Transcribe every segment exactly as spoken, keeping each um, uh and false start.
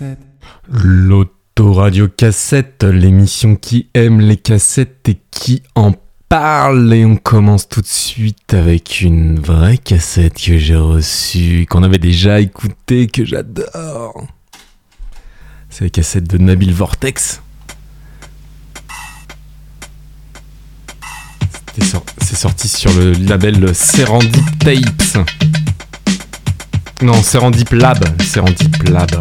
cassette. L'autoradio cassette, l'émission qui aime les cassettes et qui en parle. Et on commence tout de suite avec une vraie cassette que j'ai reçue, qu'on avait déjà écoutée, que j'adore. C'est la cassette de Nabil Vortex. C'était sor- c'est sorti sur le label Serendip Tapes. Non, Serendip Lab. Serendip Lab.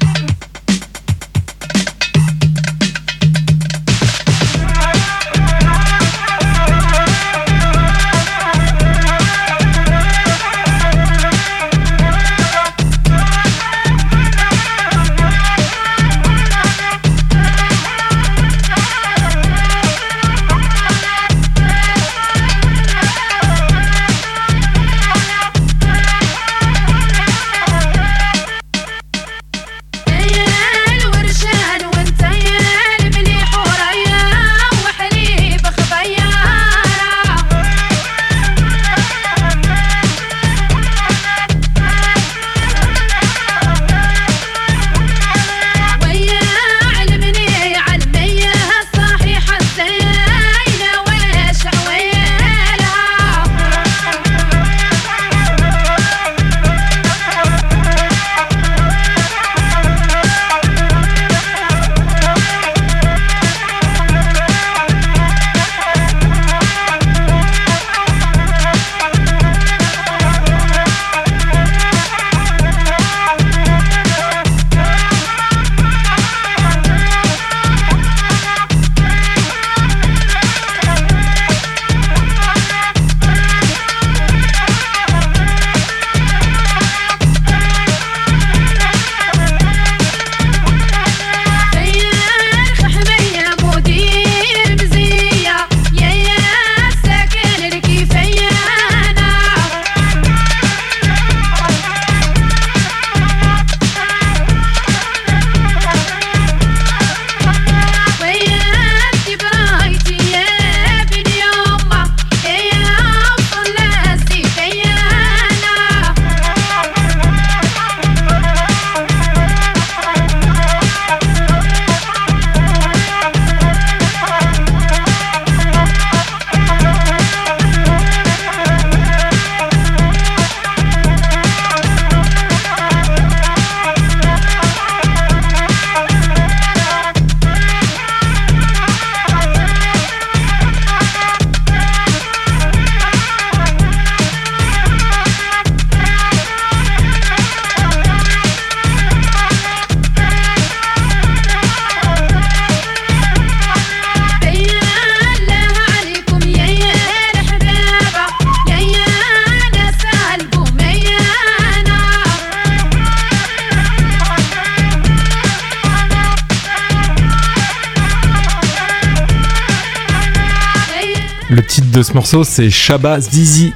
Le titre de ce morceau, c'est Shabba Zizi.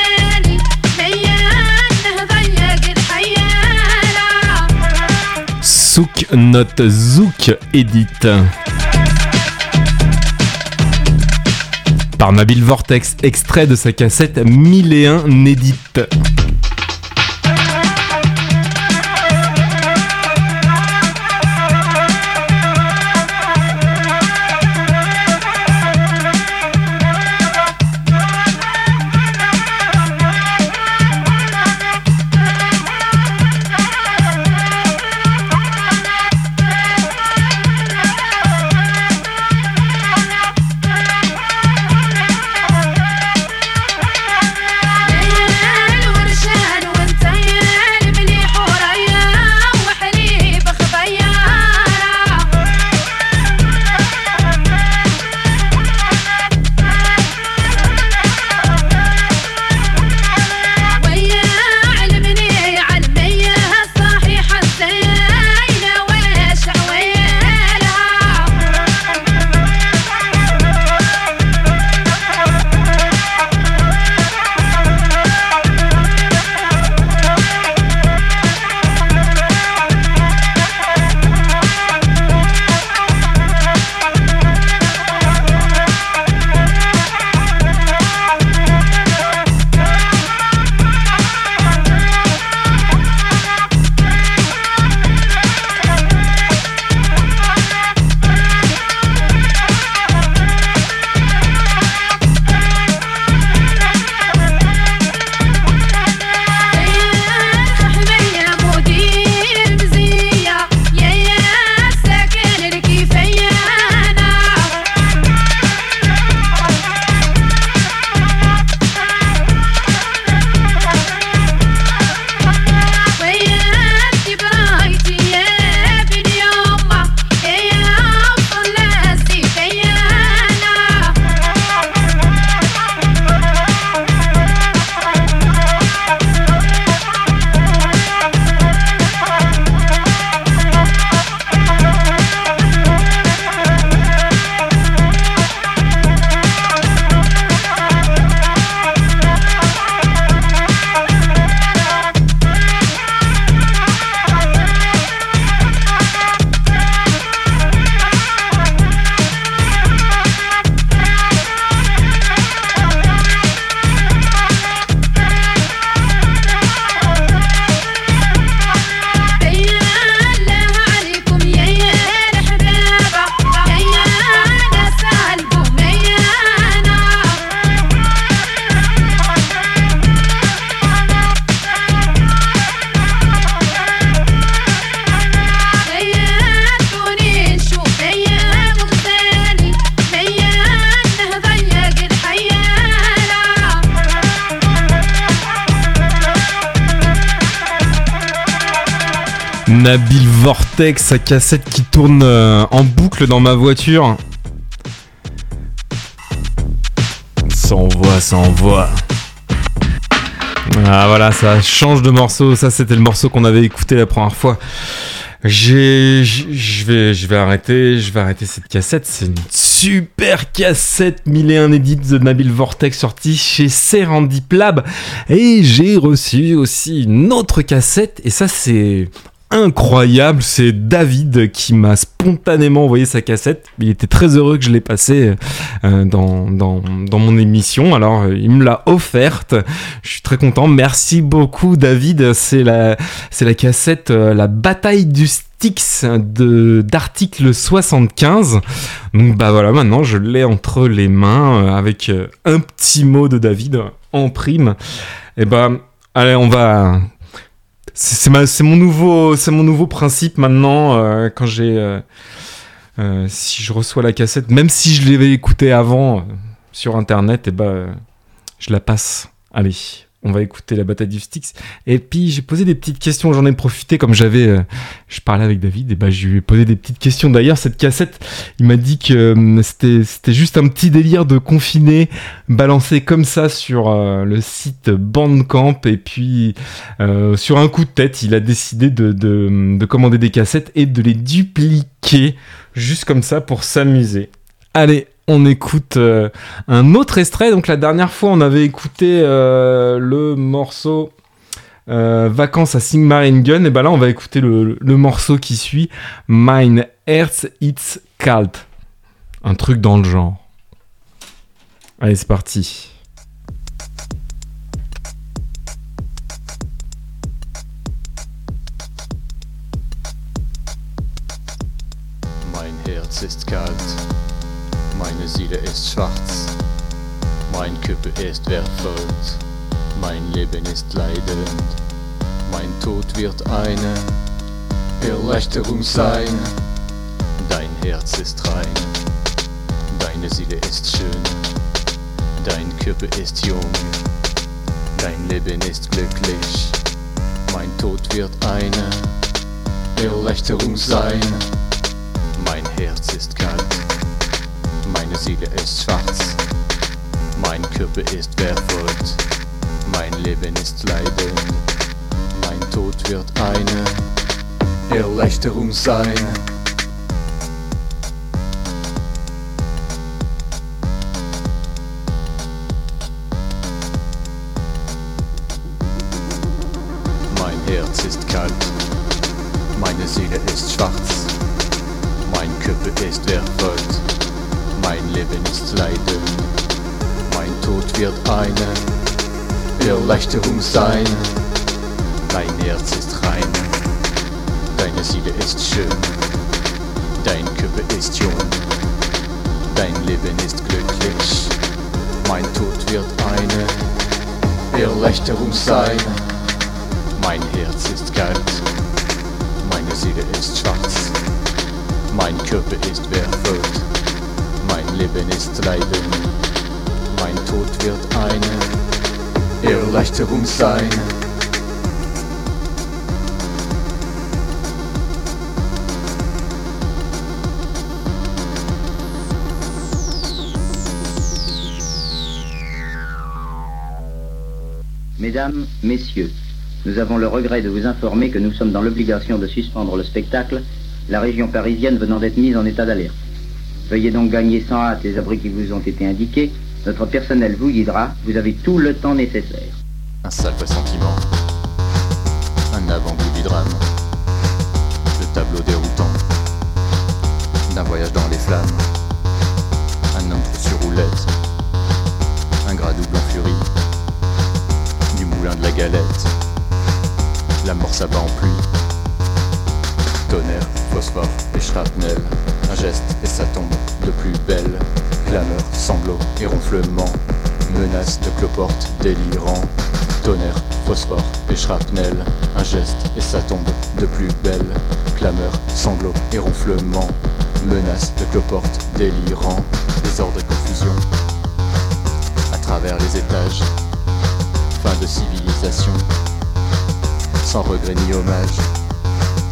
Souk Not Zouk Edit. Par Nabil Vortex, extrait de sa cassette mille et un Nédite. Nabil Vortex, sa cassette qui tourne euh, en boucle dans ma voiture. Ça envoie, ça envoie. Ah voilà, ça change de morceau. Ça, c'était le morceau qu'on avait écouté la première fois. J'ai, je vais, je vais arrêter, je vais arrêter cette cassette. C'est une super cassette mille et un édite de Nabil Vortex sortie chez Serendip Lab. Et j'ai reçu aussi une autre cassette. Et ça, c'est incroyable. C'est David qui m'a spontanément envoyé sa cassette. Il était très heureux que je l'ai passée euh, dans, dans, dans mon émission. Alors, euh, il me l'a offerte. Je suis très content. Merci beaucoup, David. C'est la, c'est la cassette euh, La Bataille du Styx de, d'article soixante-quinze. Donc, bah voilà, maintenant, je l'ai entre les mains euh, avec euh, un petit mot de David en prime. Et bah, allez, on va... C'est, c'est, ma, c'est, mon nouveau, c'est mon nouveau principe maintenant, euh, quand j'ai... Euh, euh, si je reçois la cassette, même si je l'avais écoutée avant euh, sur Internet, et bah, euh, je la passe. Allez, on va écouter La Bataille du Styx. Et puis, j'ai posé des petites questions, j'en ai profité, comme j'avais... Euh, je parlais avec David, et bah, je lui ai posé des petites questions. D'ailleurs, cette cassette, il m'a dit que euh, c'était, c'était juste un petit délire de confiné, balancé comme ça sur euh, le site Bandcamp. Et puis, euh, sur un coup de tête, il a décidé de, de, de commander des cassettes et de les dupliquer, juste comme ça, pour s'amuser. Allez, on écoute euh, un autre extrait. Donc la dernière fois, on avait écouté euh, le morceau euh, Vacances à Sigmaringen. Et ben là, on va écouter le, le morceau qui suit, Mein Herz ist kalt. Un truc dans le genre. Allez, c'est parti. Mein Herz ist kalt. Meine Seele ist schwarz, mein Körper ist wertvoll, mein Leben ist leidend, mein Tod wird eine Erleichterung sein. Dein Herz ist rein, deine Seele ist schön, dein Körper ist jung, dein Leben ist glücklich, mein Tod wird eine Erleichterung sein. Mein Herz ist kalt. Meine Seele ist schwarz, mein Körper ist wertvoll, mein Leben ist leidend, mein Tod wird eine Erleichterung sein. Mein Herz ist kalt, meine Seele ist schwarz, mein Körper ist wertvoll. Mein Leben ist leidend, mein Tod wird eine Erleichterung sein. Dein Herz ist rein, deine Seele ist schön, dein Körper ist jung, dein Leben ist glücklich. Mein Tod wird eine Erleichterung sein. Mein Herz ist kalt, meine Seele ist schwarz, mein Körper ist wertvoll. Mein Leben ist leidend, mein Tod wird eine Erleichterung sein. Mesdames, Messieurs, nous avons le regret de vous informer que nous sommes dans l'obligation de suspendre le spectacle, la région parisienne venant d'être mise en état d'alerte. Veuillez donc gagner sans hâte les abris qui vous ont été indiqués. Notre personnel vous guidera. Vous avez tout le temps nécessaire. Un sale pressentiment, un avant-goût du drame, le tableau déroutant d'un voyage dans les flammes, un homme sur roulette, un gras double en furie, du moulin de la galette, la mort s'abat en pluie, tonnerre, phosphore et shrapnel. Un geste et ça tombe de plus belle. Clameur, sanglots et ronflements, menace de cloporte délirant. Tonnerre, phosphore et shrapnel. Un geste et ça tombe de plus belle. Clameur, sanglots et ronflements, menace de cloporte délirant. Désordre et confusion à travers les étages. Fin de civilisation, sans regret ni hommage.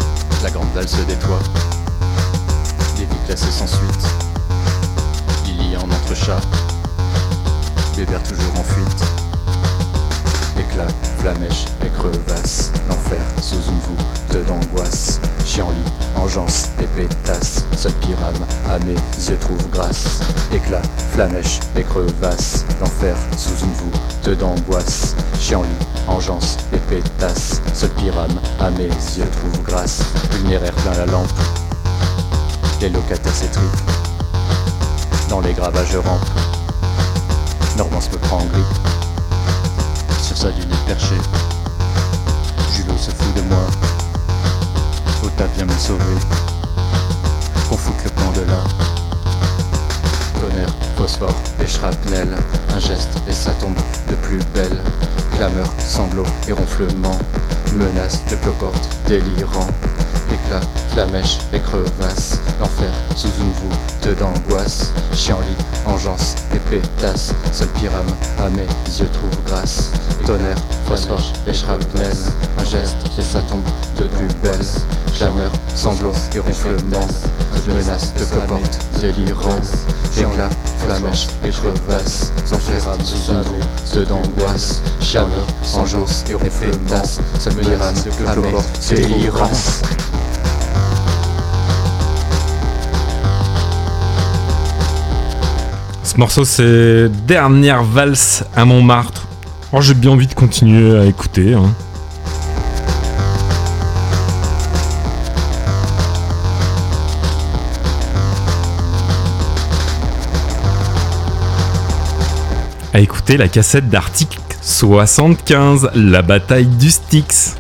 La grande valse des toits, des vies classées sans suite. Lily en entrechat, Bébert toujours en fuite. Éclat, flamèche et crevasse, l'enfer sous une voûte d'angoisse. Chienlit, engeance et pétasse, seul pyrame à mes yeux trouve grâce. Éclat, flamèche et crevasse, l'enfer sous une voûte d'angoisse. Chienlit, engeance et pétasse, seul pyrame à mes yeux trouve grâce. Vulnéraire plein la lampe, les locataires s'étrippent, dans les gravages rampent. Normance me prend en grippe, sur sa dunette perchée. Julot se fout de moi, Ota vient me sauver, qu'on foute le camp de là. Tonnerre, phosphore et shrapnel, un geste et ça tombe de plus belle. Clameur, sanglots et ronflements, menace de cloporte délirant. Éclat, flamèche et crevasse, l'enfer sous une voûte d'angoisse. Chienlit, engeance et pétasse, seul pyrame à mes yeux trouve grâce. Tonnerre, phosphore et shrapnel, un geste et ça tombe de plus belle. Clameur, sanglots et ronflements, menace de cloporte délirant. Éclat, flamèche et crevasse, l'enfer sous une voûte d'angoisse. Chienlit, engeance et ronflements, seul pyrame à mes yeux trouve grâce. Ce morceau, c'est Dernière valse à Montmartre. Oh, j'ai bien envie de continuer à écouter. Hein. À écouter la cassette d'Arctique soixante-quinze, la bataille du Styx.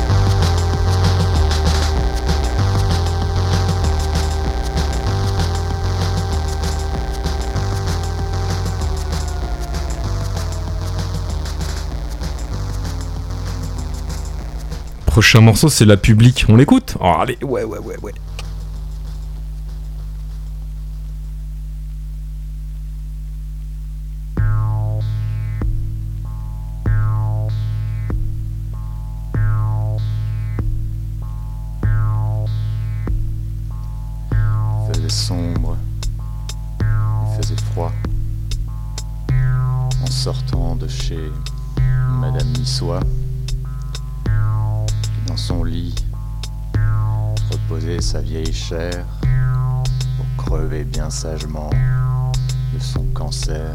Prochain morceau, c'est La Publique. On l'écoute ? Oh, allez, ouais, ouais, ouais, ouais. Il faisait sombre, il faisait froid. En sortant de chez Madame Nissois, dans son lit, reposait sa vieille chair pour crever bien sagement de son cancer.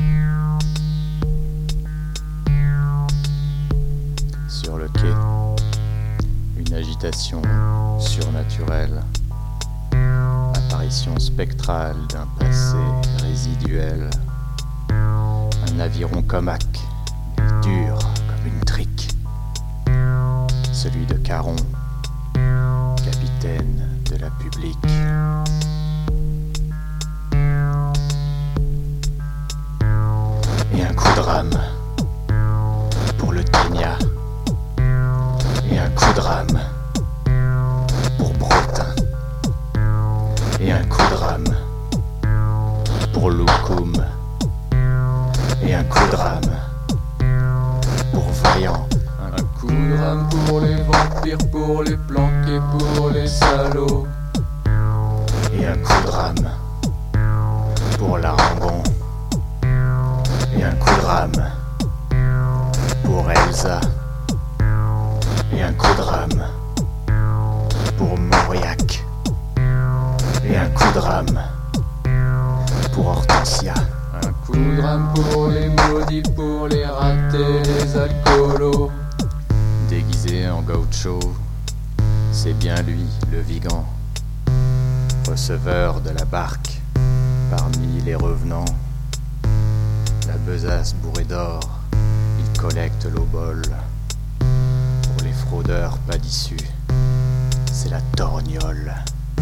Sur le quai, une agitation surnaturelle, apparition spectrale d'un passé résiduel. Un aviron comaque, mais dur comme une trique. Celui de Caron, capitaine de la Publique. Et un coup de rame pour le Ténia. Et un coup de rame pour Brotin. Et un coup de rame pour Loukoum. Et un coup de rame pour Vaillant. Un coup de rame pour les vampires, pour les planqués, pour les salauds. Et un coup de rame pour l'Arangon. Et un coup de rame pour Elsa. Et un coup de rame pour Mauriac. Et un coup de rame pour Hortensia. Un coup de rame pour les maudits, pour les ratés, les alcoolos. Déguisé en gaucho, c'est bien lui, le Vigan, receveur de la barque, parmi les revenants. La besace bourrée d'or, il collecte l'obole. Pour les fraudeurs pas d'issue, c'est la torgnole.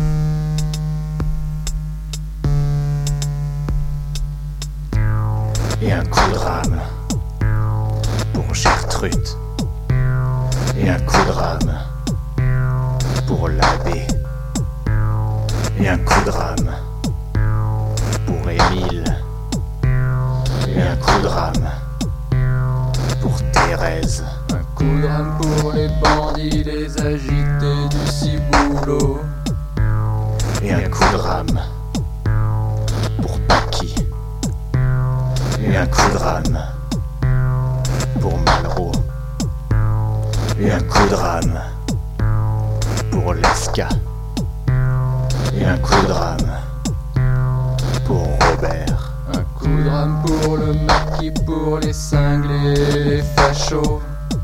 Et un coup de rame pour Gertrude. Et un coup de rame pour l'abbé. Et un coup de rame pour Émile. Et un coup de rame pour Thérèse. Un coup coup de rame pour les bandits, les agités du ciboulot. Et un coup de rame pour Paki. Et un coup de rame pour Malraux. Et un coup de rame pour Lesca. Et un coup de rame pour Robert. Un coup de rame pour le maquis, pour les cinglés, les fachos.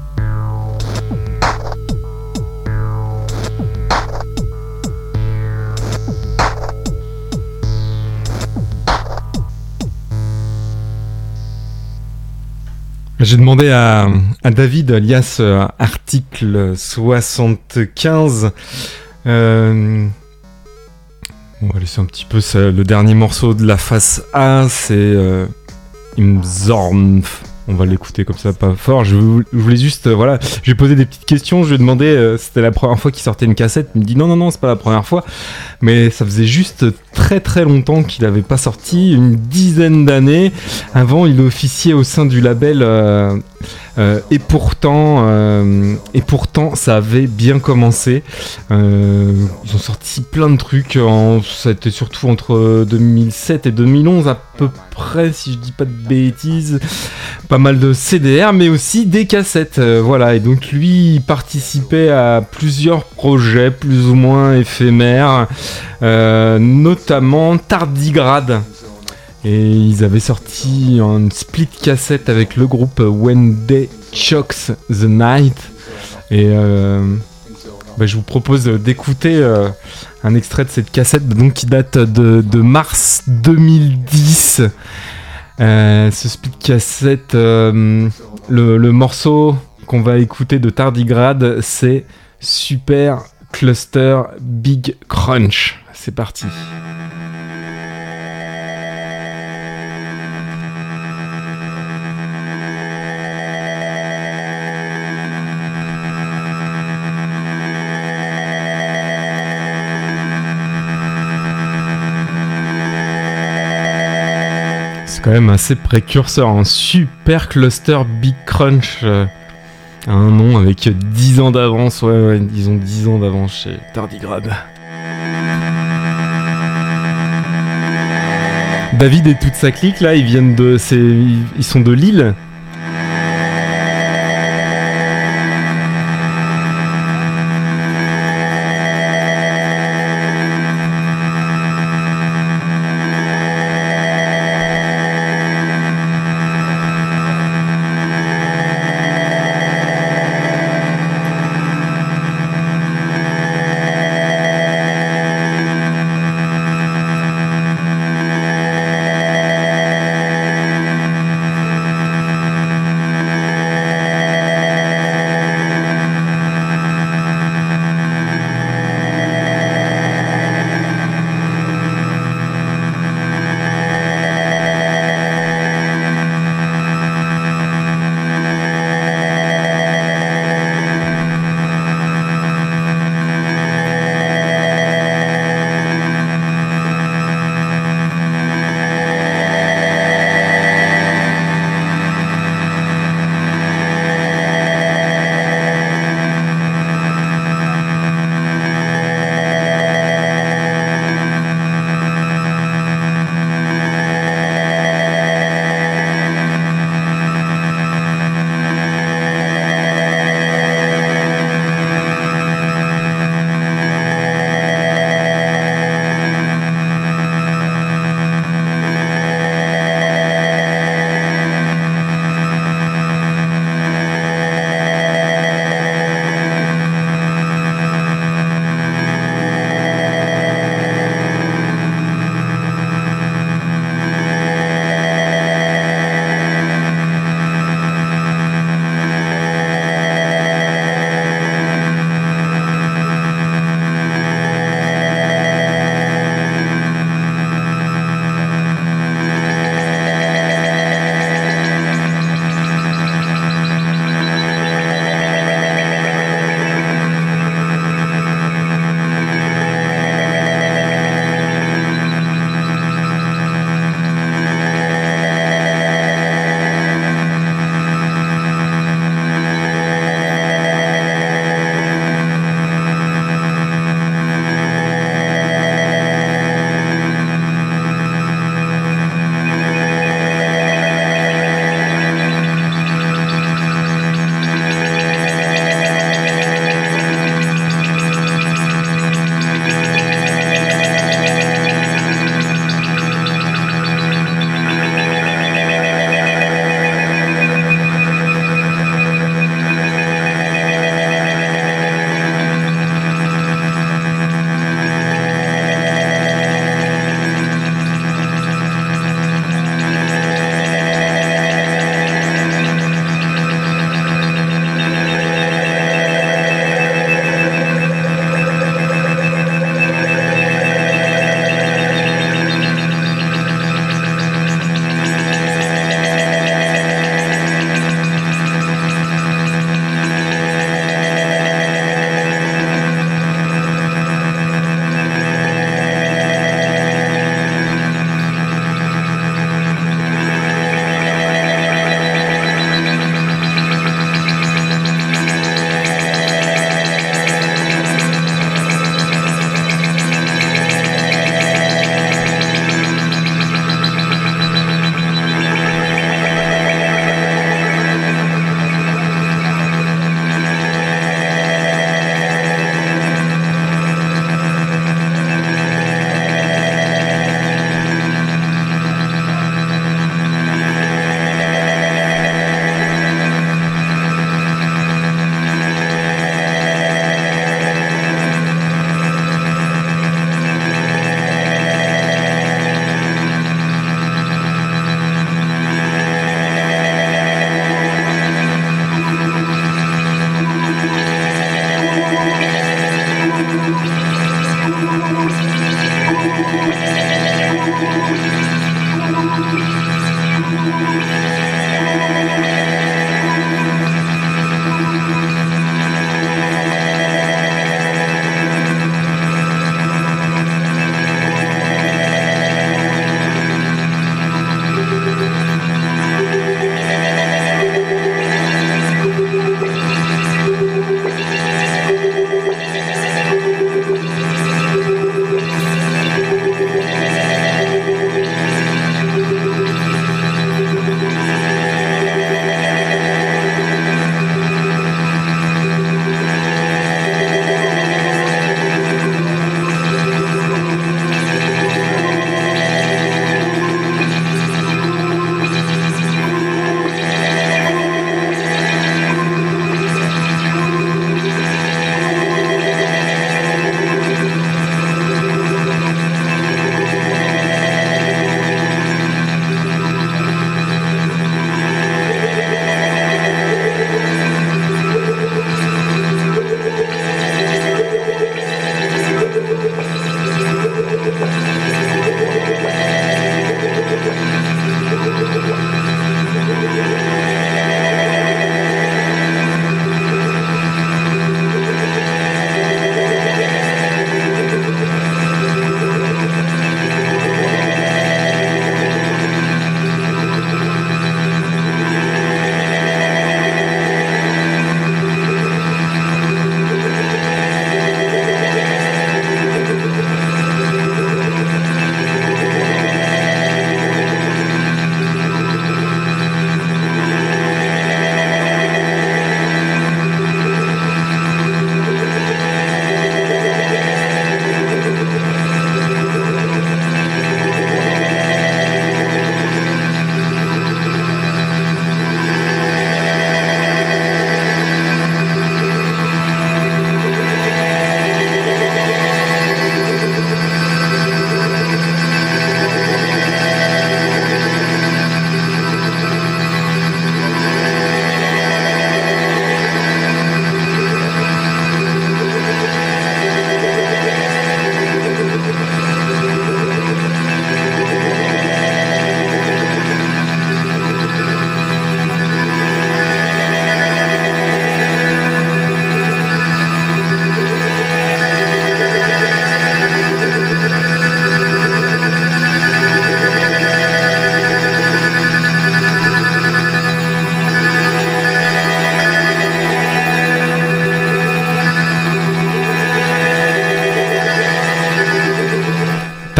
J'ai demandé à, à David, alias euh, Article soixante-quinze, euh, on va laisser un petit peu ça, le dernier morceau de la face A, c'est euh, Im Zornf. On va l'écouter comme ça, pas fort. Je, je voulais juste, euh, voilà, je lui ai posé des petites questions. Je lui ai demandé, euh, c'était la première fois qu'il sortait une cassette. Il me dit non, non, non, c'est pas la première fois. Mais ça faisait juste très très longtemps qu'il n'avait pas sorti, une dizaine d'années. Avant, il officiait au sein du label. Euh, euh, et pourtant, euh, et pourtant, ça avait bien commencé. Euh, ils ont sorti plein de trucs. En, c'était surtout entre deux mille sept et deux mille onze à peu près, si je dis pas de bêtises. Pas mal de C D R, mais aussi des cassettes. Euh, voilà. Et donc lui, il participait à plusieurs projets, plus ou moins éphémères, euh, notamment Tardigrade. Et ils avaient sorti une split cassette avec le groupe When Day Chokes the Night. Et euh, bah, je vous propose d'écouter euh, un extrait de cette cassette donc, qui date de, de mars deux mille dix. Euh, ce split cassette, euh, le, le morceau qu'on va écouter de Tardigrade, c'est Super Cluster Big Crunch. C'est parti. Quand même assez précurseur, un Super Cluster Big Crunch, euh, un nom avec dix ans d'avance, ouais, ouais, ils ont dix ans d'avance chez Tardigrade. David et toute sa clique là, ils viennent de, c'est, ils sont de Lille.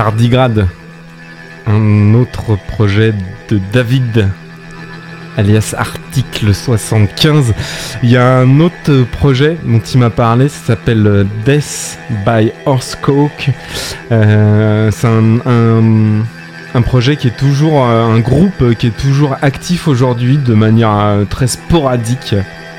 Tardigrade, un autre projet de David, alias Article soixante-quinze. Il y a un autre projet dont il m'a parlé, ça s'appelle Death by Horsecock. Euh, c'est un, un, un projet qui est toujours, un groupe qui est toujours actif aujourd'hui de manière très sporadique.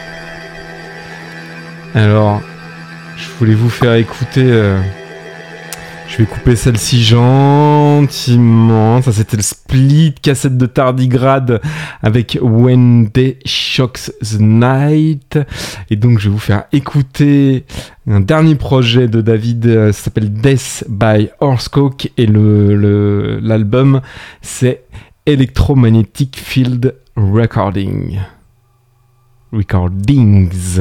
Alors, je voulais vous faire écouter... Euh, je vais couper celle-ci gentiment. Ça, c'était le split cassette de Tardigrade avec When Day Shocks the Night. Et donc, je vais vous faire écouter un dernier projet de David. Ça s'appelle Death by Horsecock. Et le, le, l'album, c'est Electromagnetic Field Recording. Recordings.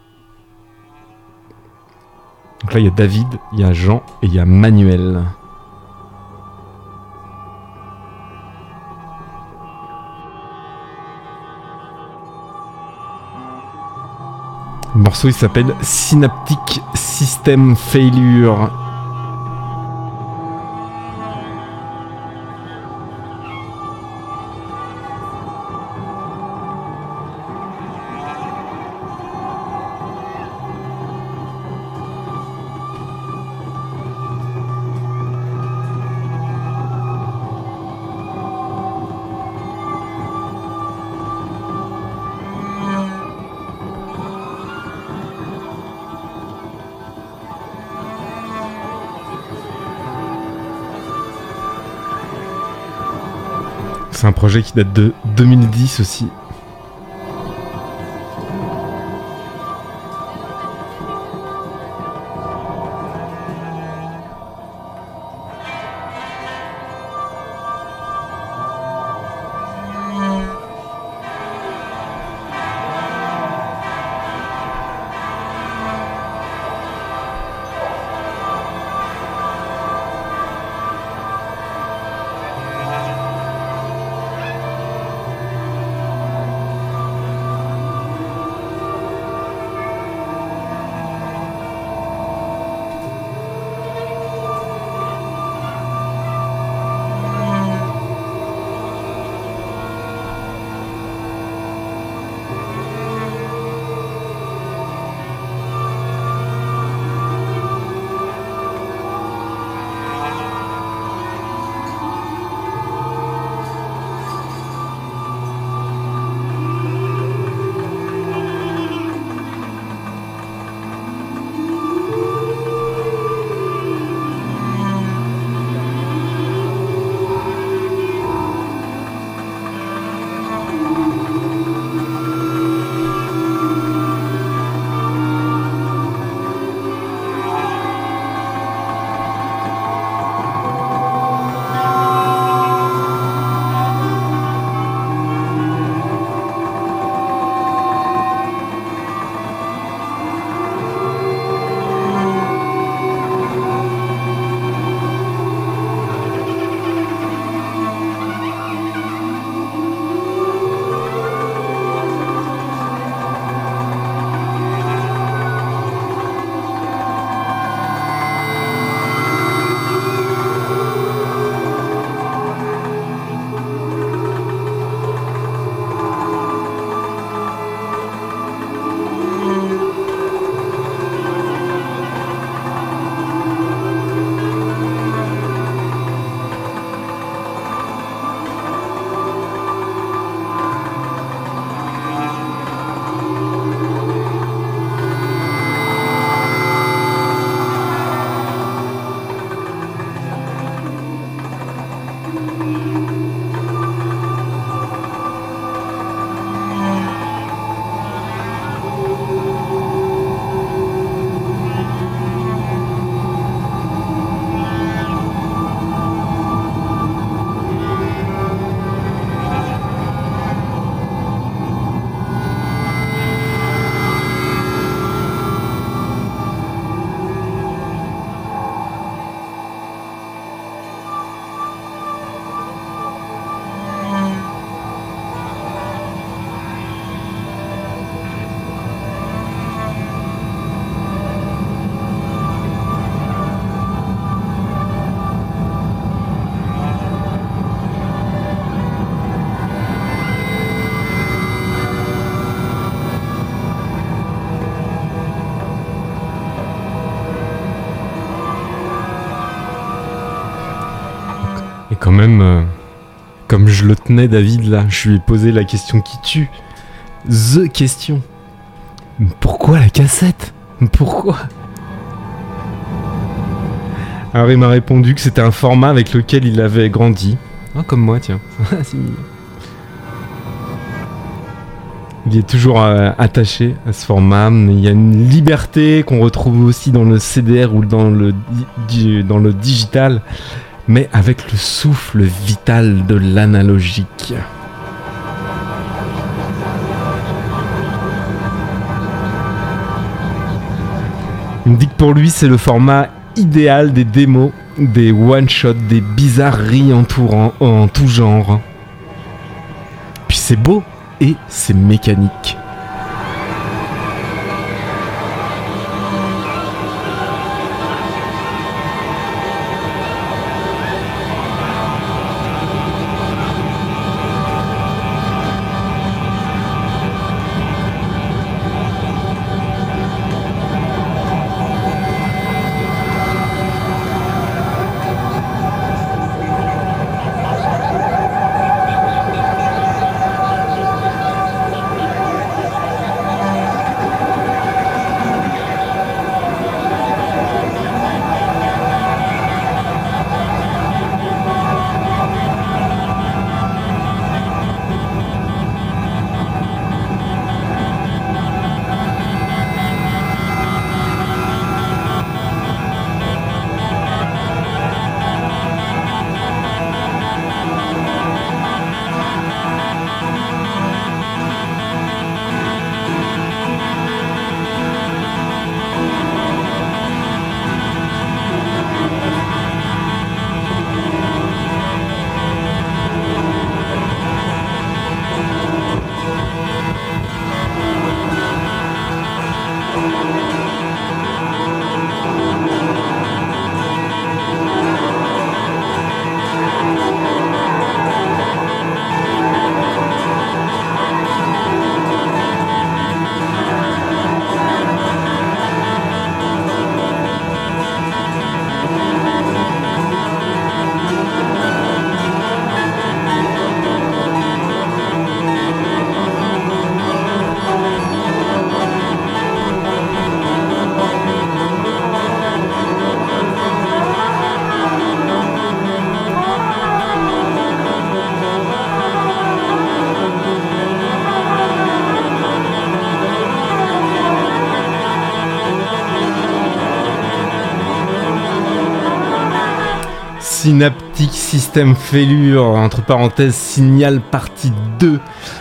Donc là, il y a David, il y a Jean et il y a Manuel. Le morceau, il s'appelle Synaptic System Failure. C'est un projet qui date de deux mille dix aussi. quand même, euh, comme je le tenais David là, je lui ai posé la question qui tue. The question. Pourquoi la cassette ? Pourquoi ? Alors il m'a répondu que c'était un format avec lequel il avait grandi. Ah, comme moi, tiens. C'est mignon. Il est toujours euh, attaché à ce format. Il y a une liberté qu'on retrouve aussi dans le C D R ou dans le, di- dans le digital, mais avec le souffle vital de l'analogique. Il me dit que pour lui, c'est le format idéal des démos, des one-shots, des bizarreries entourant, en tout genre. Puis c'est beau et c'est mécanique. Synaptic System Failure, entre parenthèses, Signal partie deux.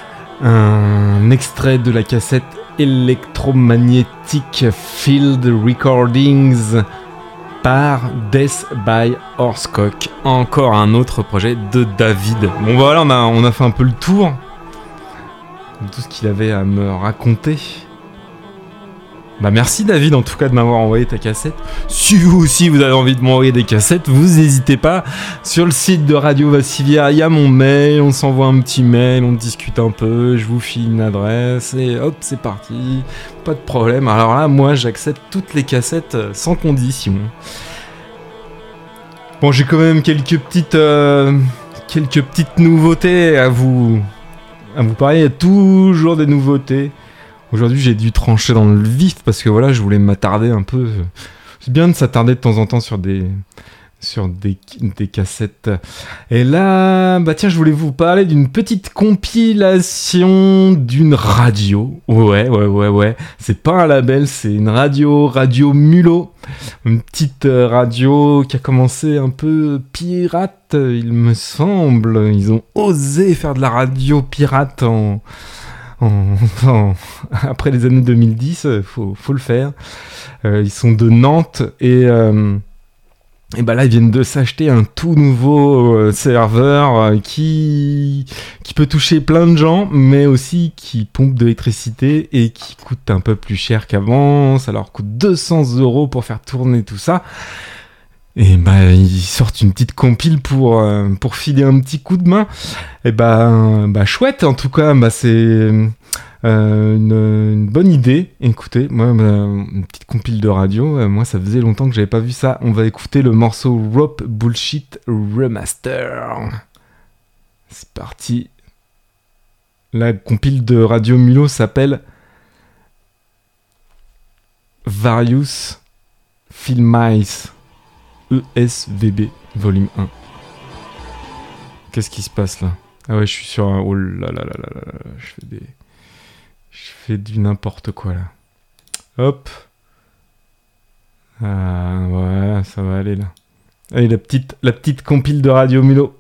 Un extrait de la cassette Electromagnetic Field Recordings par Death by Horsecock. Encore un autre projet de David. Bon voilà, on a, on a fait un peu le tour de tout ce qu'il avait à me raconter. Bah merci David en tout cas de m'avoir envoyé ta cassette. Si vous aussi vous avez envie de m'envoyer des cassettes, vous n'hésitez pas. Sur le site de Radio Vassivia, il y a mon mail, on s'envoie un petit mail, on discute un peu, je vous file une adresse et hop c'est parti. Pas de problème. Alors là moi j'accepte toutes les cassettes sans condition. Bon j'ai quand même quelques petites euh, quelques petites nouveautés à vous à vous parler. Il y a toujours des nouveautés. Aujourd'hui, j'ai dû trancher dans le vif parce que voilà, je voulais m'attarder un peu. C'est bien de s'attarder de temps en temps sur des sur des, des cassettes. Et là, bah tiens, je voulais vous parler d'une petite compilation d'une radio. Ouais, ouais, ouais, ouais. C'est pas un label, c'est une radio, Radio Mulot. Une petite radio qui a commencé un peu pirate, il me semble. Ils ont osé faire de la radio pirate en... En, en, après les années deux mille dix, faut, faut le faire. Euh, ils sont de Nantes et, euh, et bah là ils viennent de s'acheter un tout nouveau euh, serveur euh, qui, qui peut toucher plein de gens, mais aussi qui pompe de l'électricité et qui coûte un peu plus cher qu'avant. Ça leur coûte deux cents euros pour faire tourner tout ça. Et bah ils sortent une petite compile pour euh, pour filer un petit coup de main. Et bah bah chouette en tout cas. Bah c'est Euh, une, une bonne idée. Écoutez, moi, bah, une petite compile de radio. Euh, moi, ça faisait longtemps que j'avais pas vu ça. On va écouter le morceau Rope Bullshit Remaster. C'est parti. La compile de Radio Mulot s'appelle Various Filmice E S V B Volume un. Qu'est-ce qui se passe là? Ah ouais, je suis sur un... Oh là là là là là là, je fais des... Je fais du n'importe quoi là. Hop. Ah voilà, ça va aller là. Allez, la petite, la petite compile de Radio Mulot.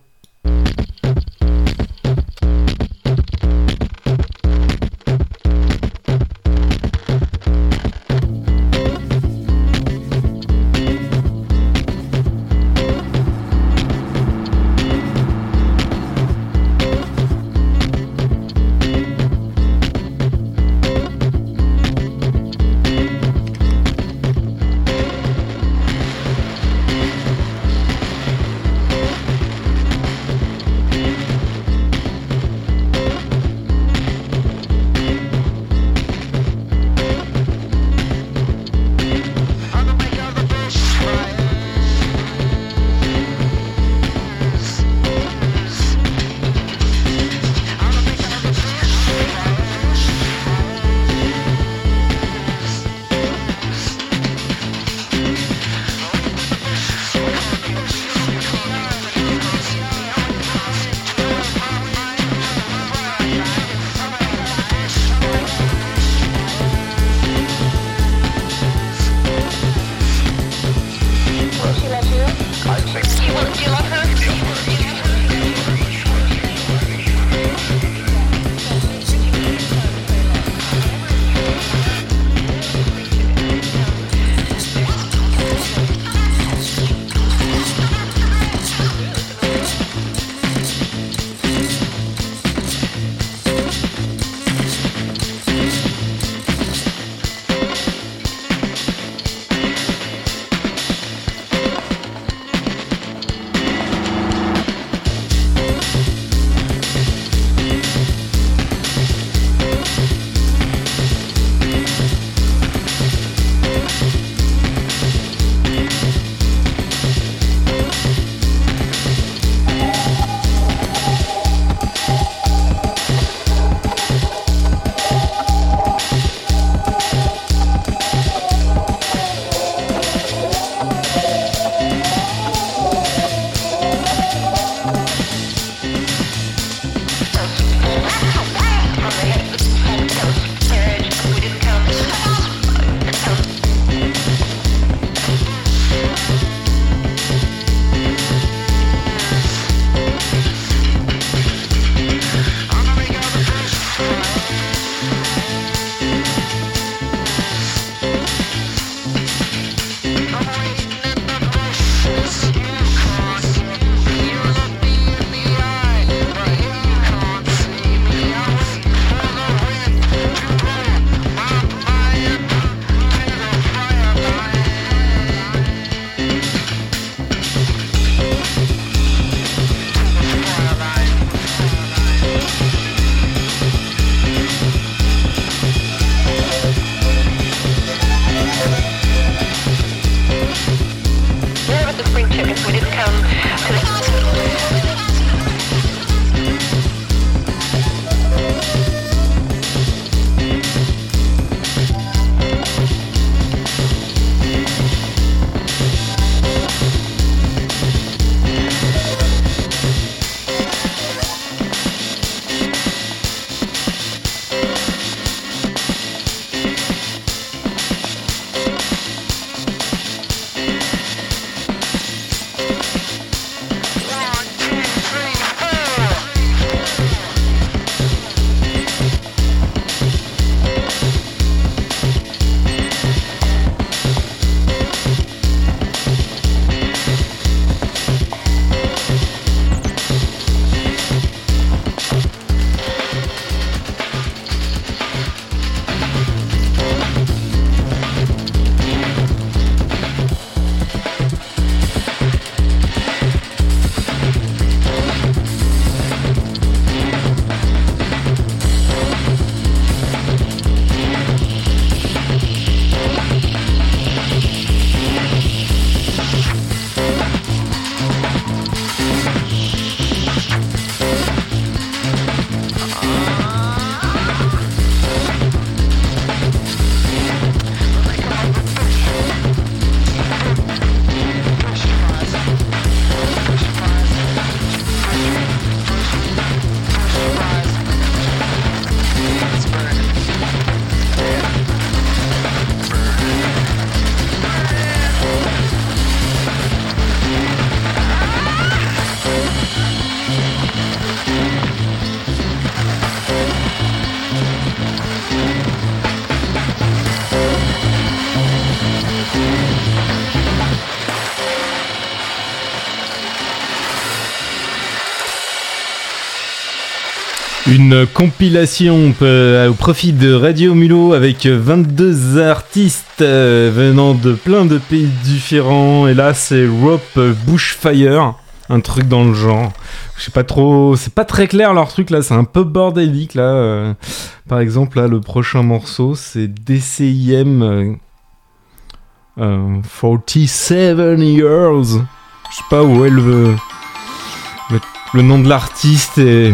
Une compilation euh, au profit de Radio Mulot avec vingt-deux artistes euh, venant de plein de pays différents. Et là, c'est Rope Bushfire, un truc dans le genre. Je sais pas trop, c'est pas très clair leur truc là, c'est un peu bordélique là. Euh, par exemple, là, le prochain morceau, c'est D C I M euh, euh, forty-seven years. Je sais pas où est le, le, le nom de l'artiste et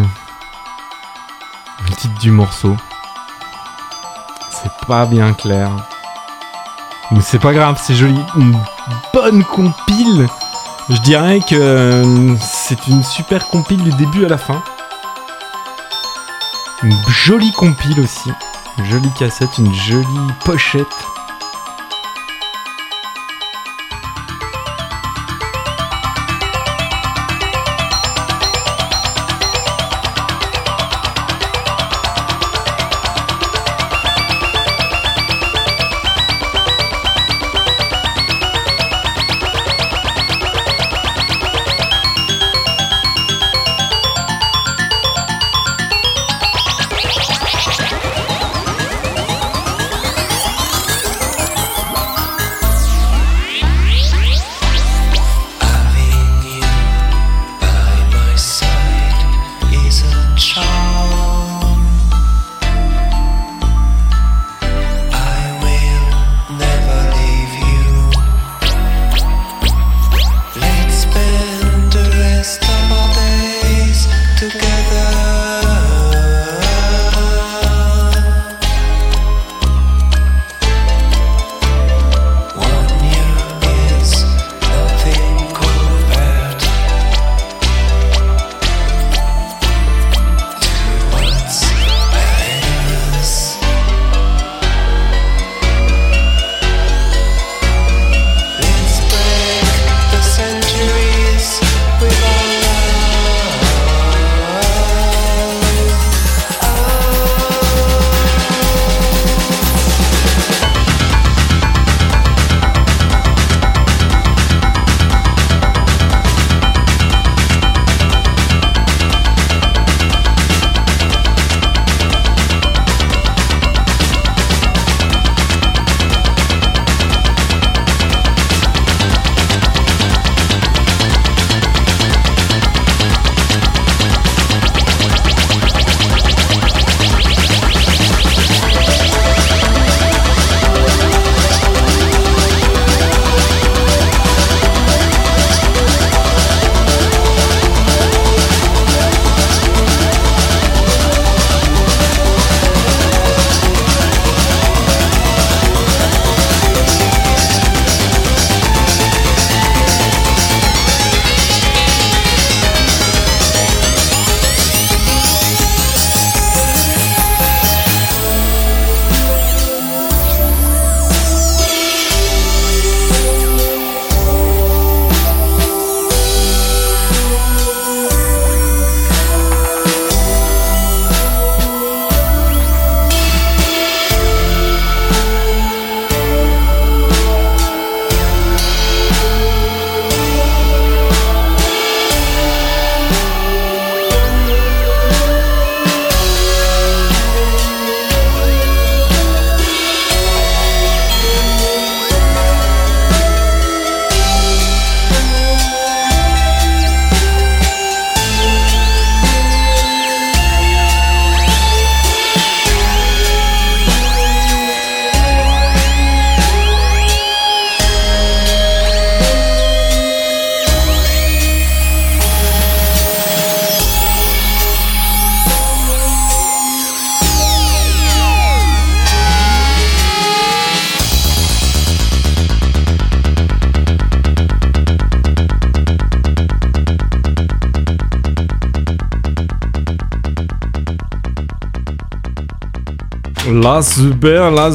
le titre du morceau. C'est pas bien clair. Mais c'est pas grave, c'est joli. Une bonne compile. Je dirais que euh, c'est une super compile du début à la fin. Une jolie compile aussi. Une jolie cassette, une jolie pochette. La super, la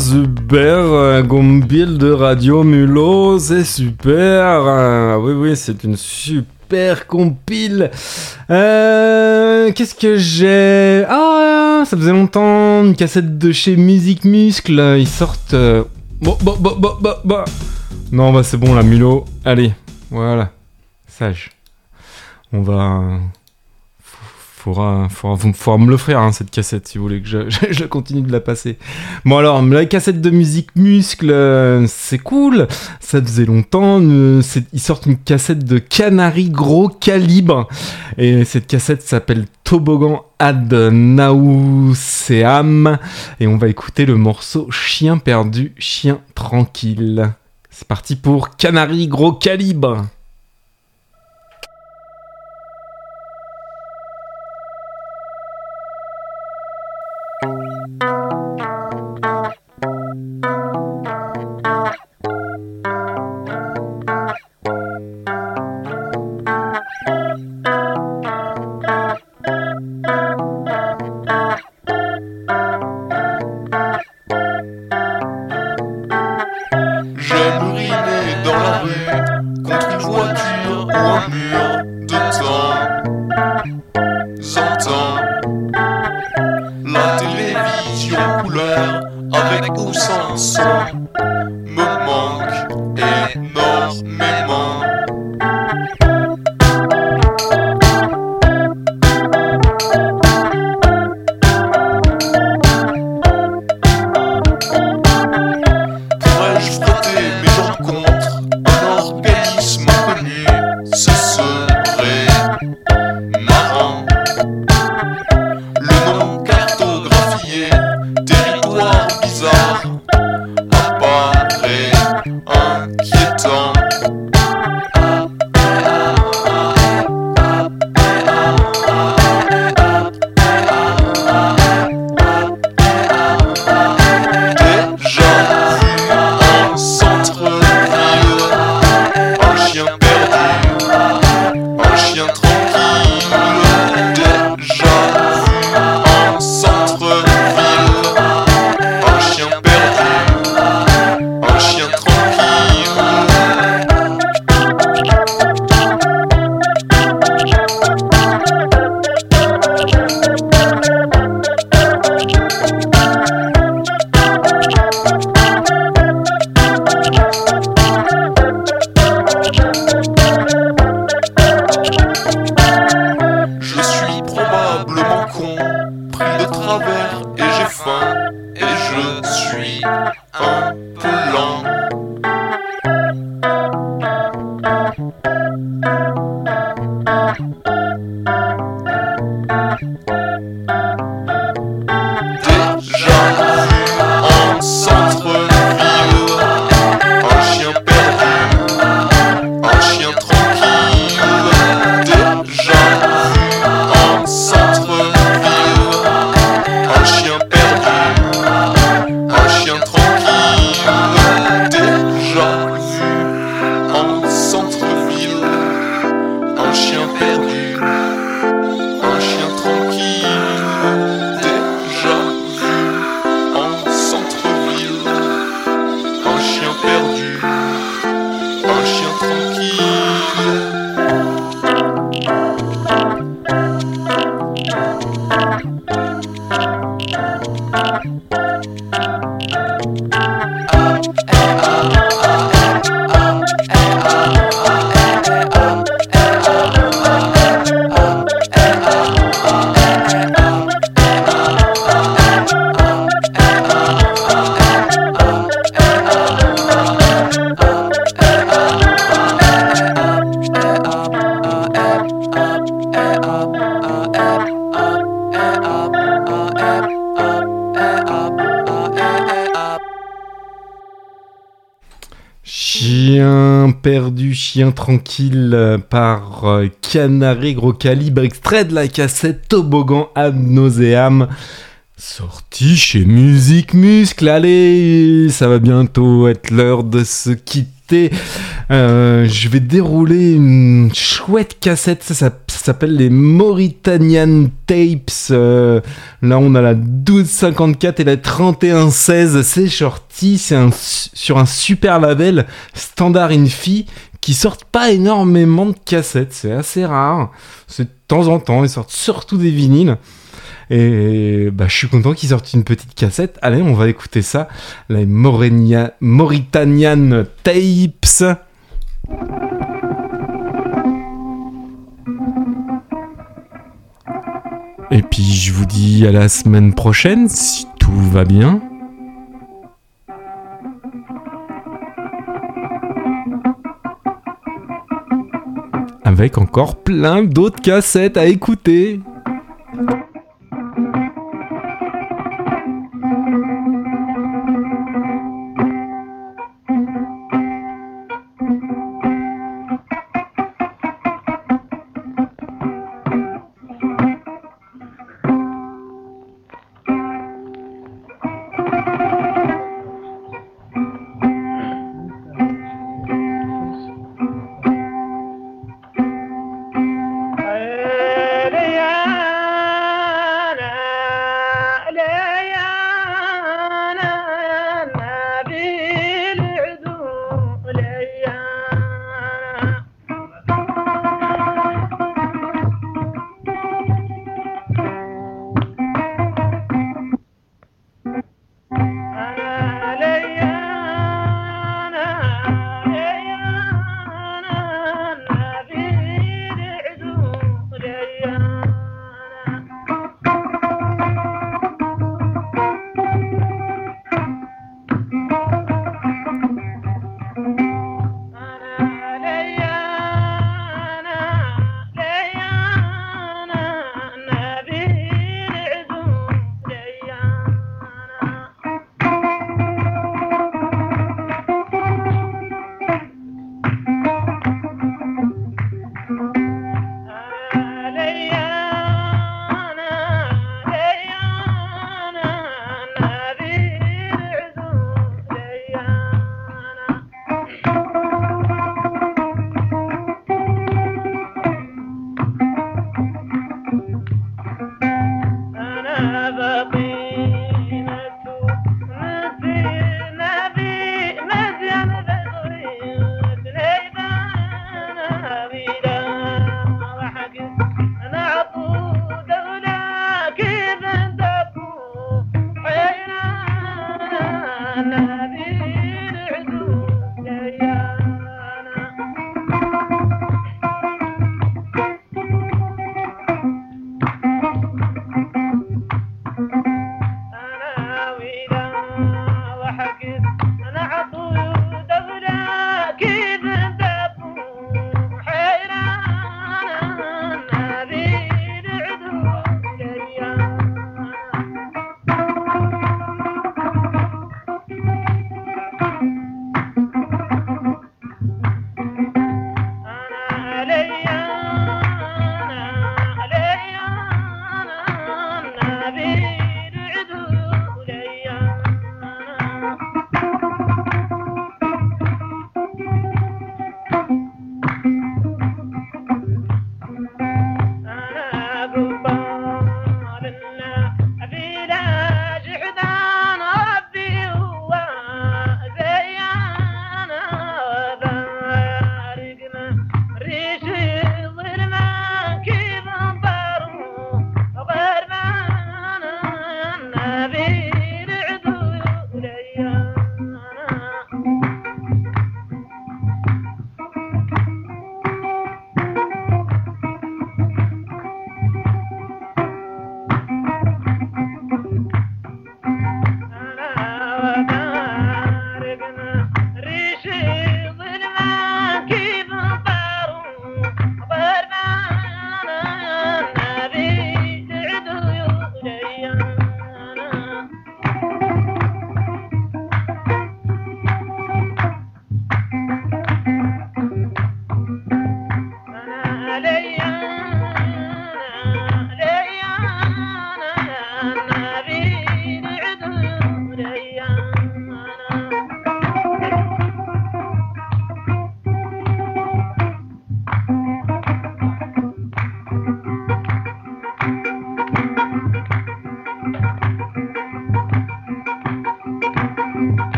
super compile de Radio Mulot, c'est super. Oui, oui, c'est une super compile. Euh, qu'est-ce que j'ai? Ah, ça faisait longtemps, une cassette de chez Musique Muscle. Ils sortent... Euh... Bon, bon, bon, bon, bon, bon. Non, bah c'est bon, la Mulot. Allez, voilà. Sage. On va... Faudra, faudra, faudra me l'offrir, hein, cette cassette, si vous voulez que je, je, je continue de la passer. Bon alors, la cassette de musique muscle, euh, c'est cool. Ça faisait longtemps. Euh, c'est, ils sortent une cassette de Canary gros calibre. Et cette cassette s'appelle Toboggan ad Nauseam. Et on va écouter le morceau Chien perdu, chien tranquille. C'est parti pour Canary gros calibre. Chien perdu, chien tranquille par euh, Canary gros calibre, extrait de la cassette Toboggan ad Nauseam, sorti chez Musique Muscle. Allez, ça va bientôt être l'heure de se quitter. Euh, je vais dérouler une chouette cassette, ça, ça, ça s'appelle les Mauritanian Tapes. Euh, là, on a la douze cinquante-quatre et la trente et un seize. C'est sorti, c'est un, sur un super label, Standard Infi, qui sortent pas énormément de cassettes. C'est assez rare. C'est de temps en temps, ils sortent surtout des vinyles. Et bah, je suis content qu'ils sortent une petite cassette. Allez, on va écouter ça. Les Maurenia... Mauritanian Tapes. Et puis je vous dis à la semaine prochaine, si tout va bien. Avec encore plein d'autres cassettes à écouter.